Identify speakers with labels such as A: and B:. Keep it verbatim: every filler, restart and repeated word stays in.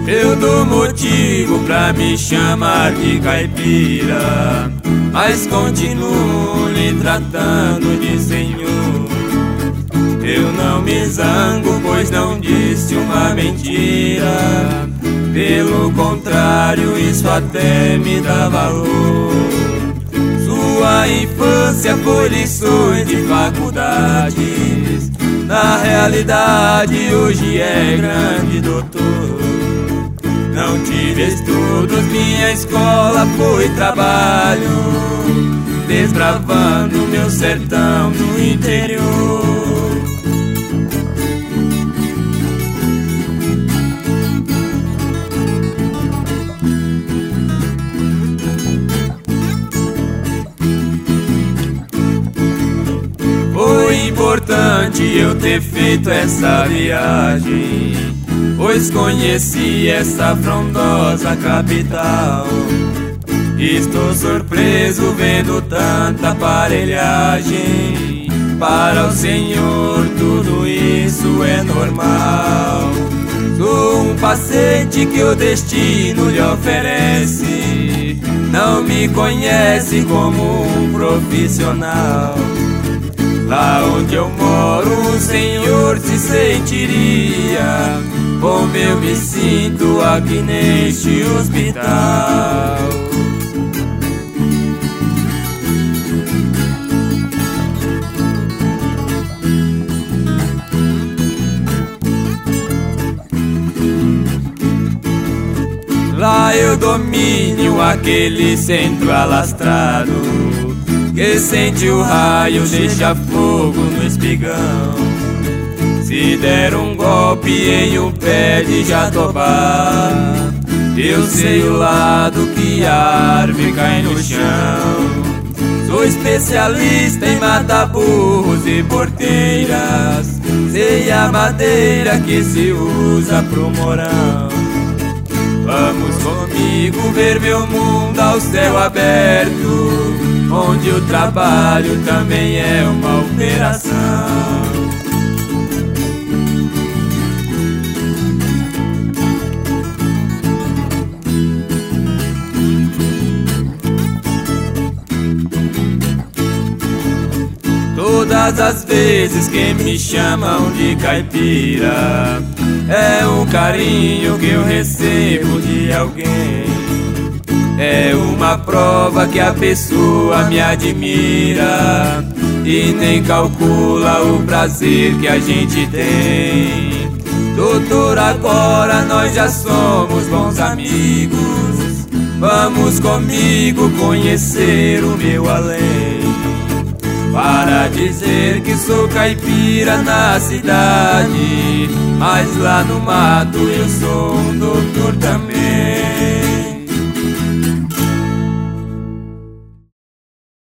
A: Eu dou motivo pra me chamar de caipira, mas continuo lhe tratando de senhor. Eu não me zango, pois não disse uma mentira. Pelo contrário, isso até me dá valor. Sua infância foi lições de faculdades. Na realidade, hoje é grande doutor. Não tive estudos, minha escola foi trabalho, desbravando meu sertão no interior. Foi importante eu ter feito essa viagem, pois conheci essa frondosa capital. Estou surpreso vendo tanta aparelhagem. Para o Senhor tudo isso é normal. Sou um paciente que o destino lhe oferece. Não me conhece como um profissional. Lá onde eu moro o Senhor se sentiria como eu me sinto aqui neste hospital. Lá eu domino aquele centro alastrado, que sente o raio, deixa fogo no espigão. Se der um golpe em um pé de jatobá, eu sei o lado que a árvore cai no chão. Sou especialista em matar burros e porteiras, sei a madeira que se usa pro morão. Vamos comigo ver meu mundo ao céu aberto, onde o trabalho também é uma operação. Todas as vezes que me chamam de caipira, é um carinho que eu recebo de alguém. É uma prova que a pessoa me admira e nem calcula o prazer que a gente tem. Doutor, agora nós já somos bons amigos. Vamos comigo conhecer o meu além. Para dizer que sou caipira na cidade, mas lá no mato eu sou um doutor também.